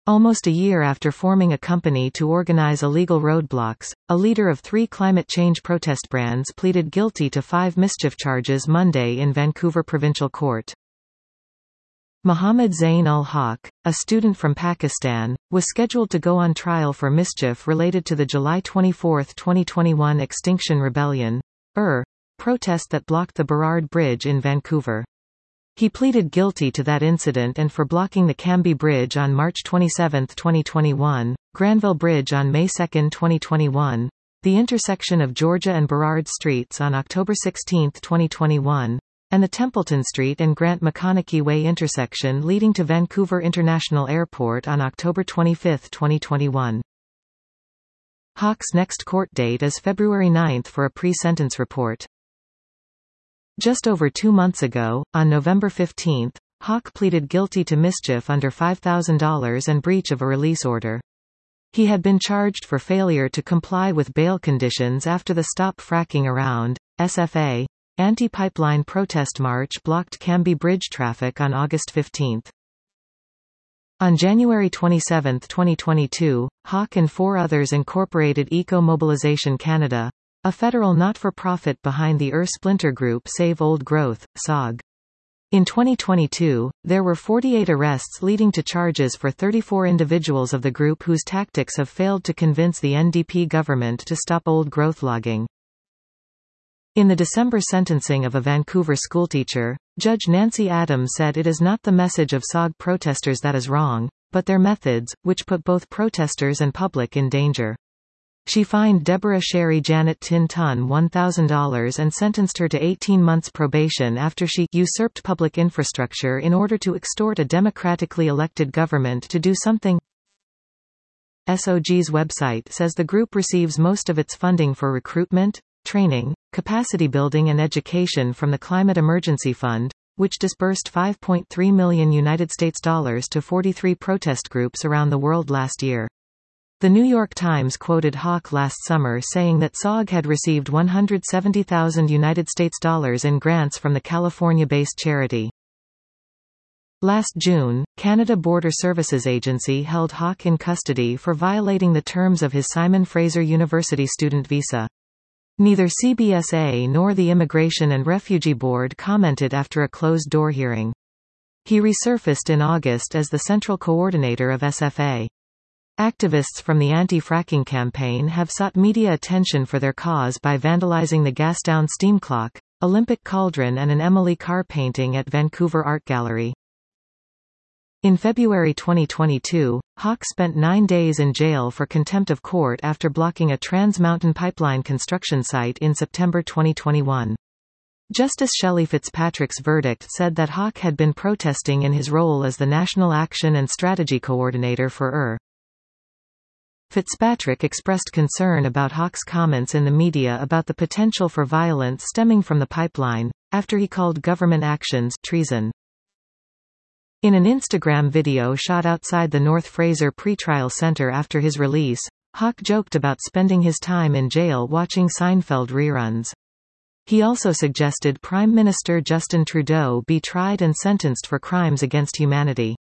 Almost a year after forming a company to organize illegal roadblocks, a leader of 3 climate change protest brands pleaded guilty to 5 mischief charges Monday in Vancouver Provincial Court. Mohammed Zain ul-Haq, a student from Pakistan, was scheduled to go on trial for mischief related to the July 24, 2021 Extinction Rebellion protest that blocked the Burrard Bridge in Vancouver. He pleaded guilty to that incident and for blocking the Cambie Bridge on March 27, 2021, Granville Bridge on May 2, 2021, the intersection of Georgia and Burrard Streets on October 16, 2021, and the Templeton Street and Grant McConaughey Way intersection leading to Vancouver International Airport on October 25, 2021. Haq's next court date is February 9 for a pre-sentence report. Just over 2 months ago, on November 15, Haq pleaded guilty to mischief under $5,000 and breach of a release order. He had been charged for failure to comply with bail conditions after the Stop Fracking Around (SFA) anti-pipeline protest march blocked Cambie Bridge traffic on August 15. On January 27, 2022, Haq and 4 others incorporated Eco-Mobilization Canada, a federal not-for-profit behind the splinter group Save Old Growth, SOG. In 2022, there were 48 arrests leading to charges for 34 individuals of the group whose tactics have failed to convince the NDP government to stop old growth logging. In the December sentencing of a Vancouver schoolteacher, Judge Nancy Adams said it is not the message of SOG protesters that is wrong, but their methods, which put both protesters and public in danger. She fined Deborah Sherry Janet Tin Tun $1,000 and sentenced her to 18 months probation after she usurped public infrastructure in order to extort a democratically elected government to do something. SOG's website says the group receives most of its funding for recruitment, training, capacity building and education from the Climate Emergency Fund, which disbursed $5.3 million to 43 protest groups around the world last year. The New York Times quoted Haq last summer saying that SOG had received $170,000 in grants from the California-based charity. Last June, Canada Border Services Agency held Haq in custody for violating the terms of his Simon Fraser University student visa. Neither CBSA nor the Immigration and Refugee Board commented after a closed-door hearing. He resurfaced in August as the central coordinator of SFA. Activists from the anti-fracking campaign have sought media attention for their cause by vandalizing the Gastown steam clock, Olympic cauldron and an Emily Carr painting at Vancouver Art Gallery. In February 2022, Haq spent 9 days in jail for contempt of court after blocking a Trans Mountain pipeline construction site in September 2021. Justice Shelley Fitzpatrick's verdict said that Haq had been protesting in his role as the National Action and Strategy Coordinator for Fitzpatrick expressed concern about Haq's comments in the media about the potential for violence stemming from the pipeline, after he called government actions treason. In an Instagram video shot outside the North Fraser pretrial center after his release, Haq joked about spending his time in jail watching Seinfeld reruns. He also suggested Prime Minister Justin Trudeau be tried and sentenced for crimes against humanity.